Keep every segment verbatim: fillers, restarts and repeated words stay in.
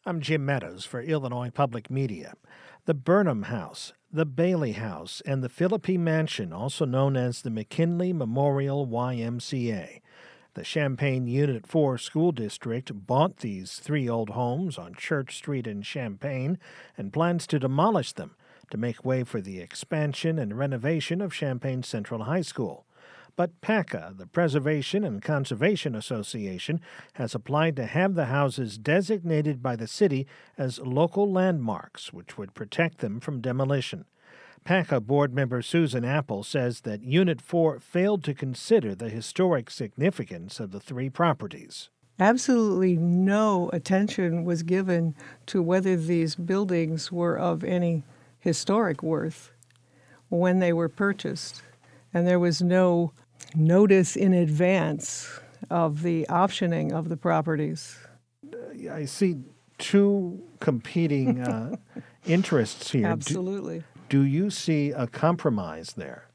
I'm Jim Meadows for Illinois Public Media. The Burnham House, the Bailey House, and the Philippi Mansion, also known as the McKinley Memorial Y M C A. The Champaign Unit four School District bought these three old homes on Church Street in Champaign and plans to demolish them to make way for the expansion and renovation of Champaign Central High School. But PACA, the Preservation and Conservation Association, has applied to have the houses designated by the city as local landmarks, which would protect them from demolition. PACA board member Susan Apple says that Unit four failed to consider the historic significance of the three properties. Absolutely no attention was given to whether these buildings were of any historic worth when they were purchased, and there was no notice in advance of the optioning of the properties. I see two competing uh, interests here. Absolutely. Do, do you see a compromise there?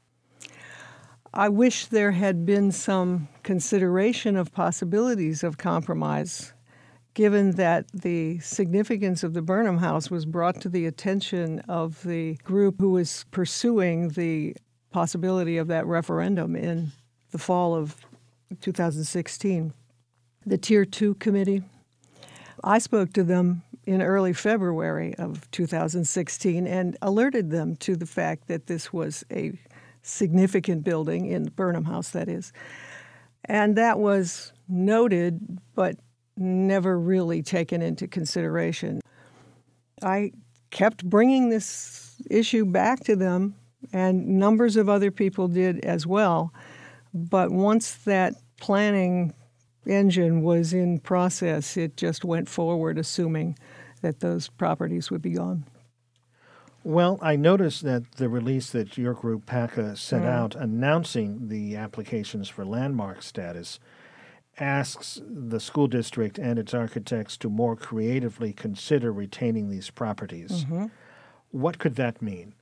I wish there had been some consideration of possibilities of compromise, given that the significance of the Burnham House was brought to the attention of the group who was pursuing the possibility of that referendum in the fall of two thousand sixteen. The Tier two Committee, I spoke to them in early February of two thousand sixteen and alerted them to the fact that this was a significant building in the Burnham House, that is. And that was noted, but never really taken into consideration. I kept bringing this issue back to them, and numbers of other people did as well. But once that planning engine was in process, it just went forward, assuming that those properties would be gone. Well, I noticed that the release that your group, PACA, sent mm. out announcing the applications for landmark status asks the school district and its architects to more creatively consider retaining these properties. Mm-hmm. What could that mean?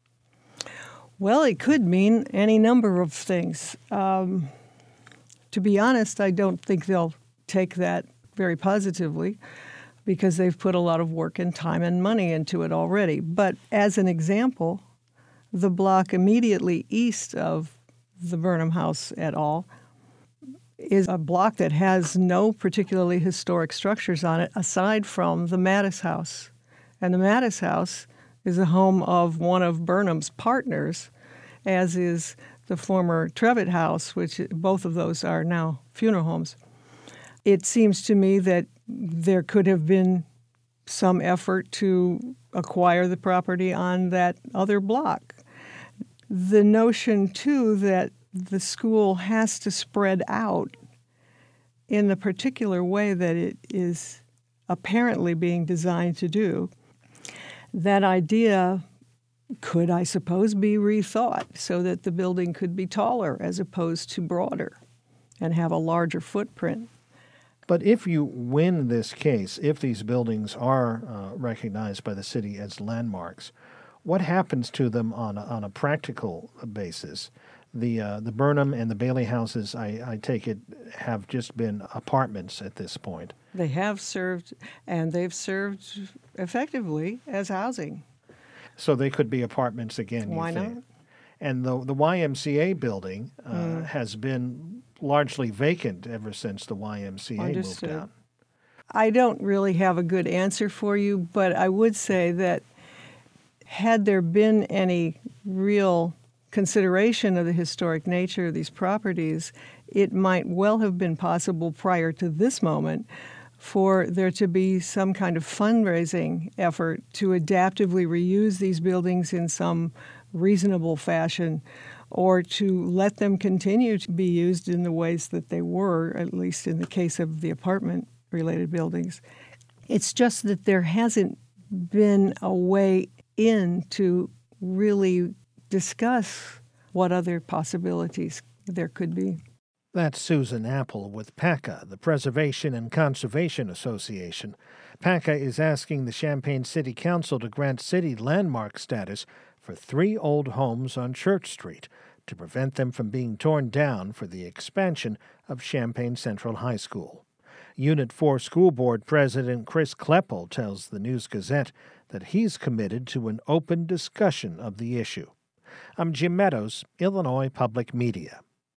Well, it could mean any number of things. Um, to be honest, I don't think they'll take that very positively because they've put a lot of work and time and money into it already. But as an example, the block immediately east of the Burnham House et al. Is a block that has no particularly historic structures on it aside from the Mattis House. And the Mattis House is the home of one of Burnham's partners, as is the former Trevitt House, which both of those are now funeral homes. It seems to me that there could have been some effort to acquire the property on that other block. The notion, too, that the school has to spread out in the particular way that it is apparently being designed to do, that idea could, I suppose, be rethought so that the building could be taller as opposed to broader and have a larger footprint. But if you win this case, if these buildings are uh, recognized by the city as landmarks, what happens to them on a, on a practical basis? The uh, the Burnham and the Bailey houses, I, I take it, have just been apartments at this point. They have served, and they've served effectively as housing. So they could be apartments again, you Why think? not? And the, the Y M C A building uh, mm. has been largely vacant ever since the Y M C A Understood. moved out. I don't really have a good answer for you, but I would say that had there been any real consideration of the historic nature of these properties, it might well have been possible prior to this moment for there to be some kind of fundraising effort to adaptively reuse these buildings in some reasonable fashion, or to let them continue to be used in the ways that they were, at least in the case of the apartment-related buildings. It's just that there hasn't been a way in to really discuss what other possibilities there could be. That's Susan Apple with PACA, the Preservation and Conservation Association. PACA is asking the Champaign City Council to grant city landmark status for three old homes on Church Street to prevent them from being torn down for the expansion of Champaign Central High School. Unit four School Board President Chris Kleppel tells the News-Gazette that he's committed to an open discussion of the issue. I'm Jim Meadows, Illinois Public Media.